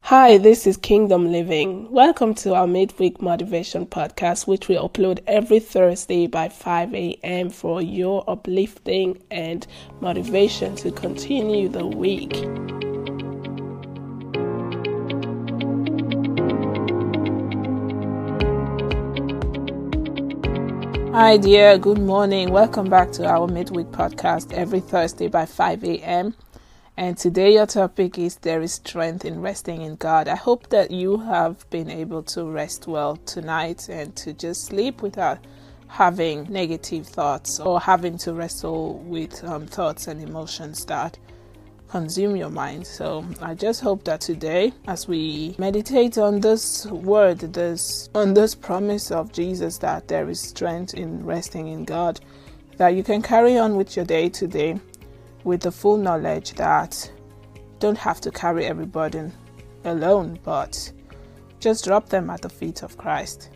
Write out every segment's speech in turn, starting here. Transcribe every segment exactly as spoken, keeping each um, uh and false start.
Hi, this is Kingdom Living. Welcome to our midweek motivation podcast, which we upload every Thursday by five a.m. for your uplifting and motivation to continue the week. Hi, dear. Good morning. Welcome back to our midweek podcast every Thursday by five a.m. And today your topic is there is strength in resting in God. I hope that you have been able to rest well tonight and to just sleep without having negative thoughts or having to wrestle with um, thoughts and emotions that consume your mind. So I just hope that today, as we meditate on this word, this on this promise of Jesus that there is strength in resting in God, that you can carry on with your day today with the full knowledge that you don't have to carry every burden alone, but just drop them at the feet of Christ.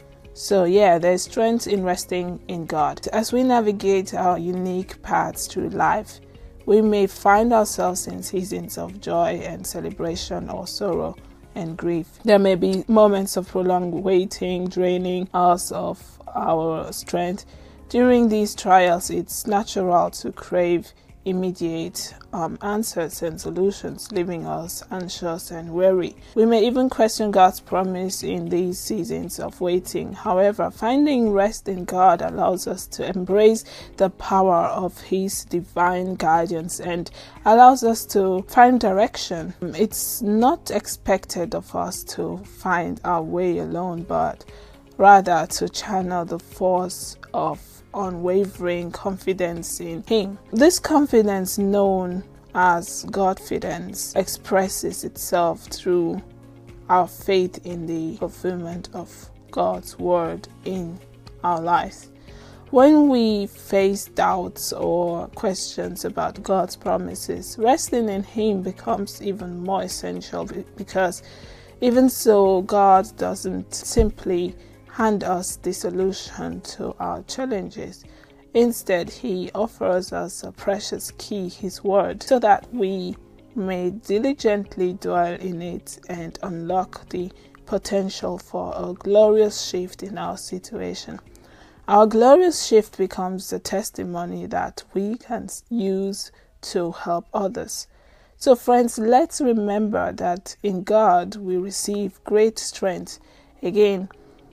So yeah, there's strength in resting in God. As we navigate our unique paths through life, we may find ourselves in seasons of joy and celebration or sorrow and grief. There may be moments of prolonged waiting, draining us of our strength. During these trials, it's natural to crave immediate um, answers and solutions, leaving us anxious and weary. We may even question God's promise in these seasons of waiting. However, finding rest in God allows us to embrace the power of His divine guidance and allows us to find direction. It's not expected of us to find our way alone, but rather to channel the force of unwavering confidence in Him. This confidence, known as Godfidence, expresses itself through our faith in the fulfillment of God's word in our lives. When we face doubts or questions about God's promises, resting in Him becomes even more essential, because even so, God doesn't simply hand us the solution to our challenges. Instead, He offers us a precious key, His word, so that we may diligently dwell in it and unlock the potential for a glorious shift in our situation. Our glorious shift becomes a testimony that we can use to help others. So friends, let's remember that in God we receive great strength. Again,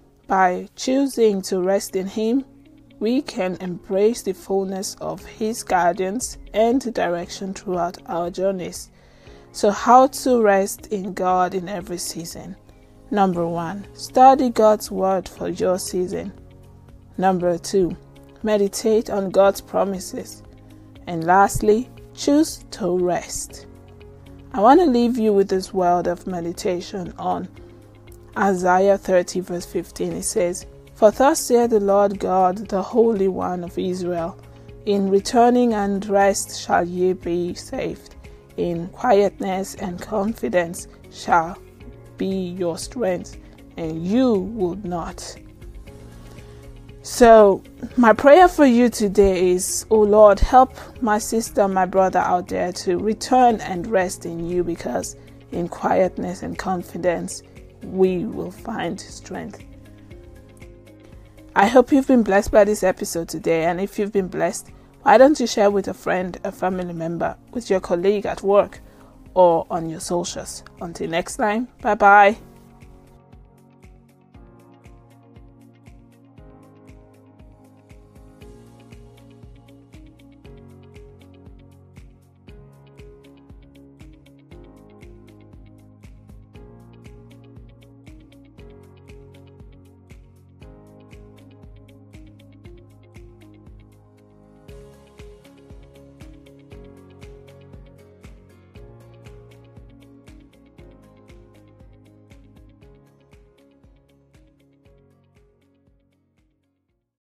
by choosing to rest in Him, we can embrace the fullness of His guidance and direction throughout our journeys. So how to rest in God in every season? Number one, study God's word for your season. Number two, meditate on God's promises. And lastly, choose to rest. I want to leave you with this word of meditation on Isaiah thirty verse fifteen. It says, "For thus saith the Lord God, the Holy One of Israel, in returning and rest shall ye be saved. In quietness and confidence shall be your strength, and you will not." So my prayer for you today is, oh Lord, help my sister, my brother out there to return and rest in you, because in quietness and confidence we will find strength. I hope you've been blessed by this episode today, and if you've been blessed, why don't you share with a friend, a family member, with your colleague at work, or on your socials. Until next time, bye bye.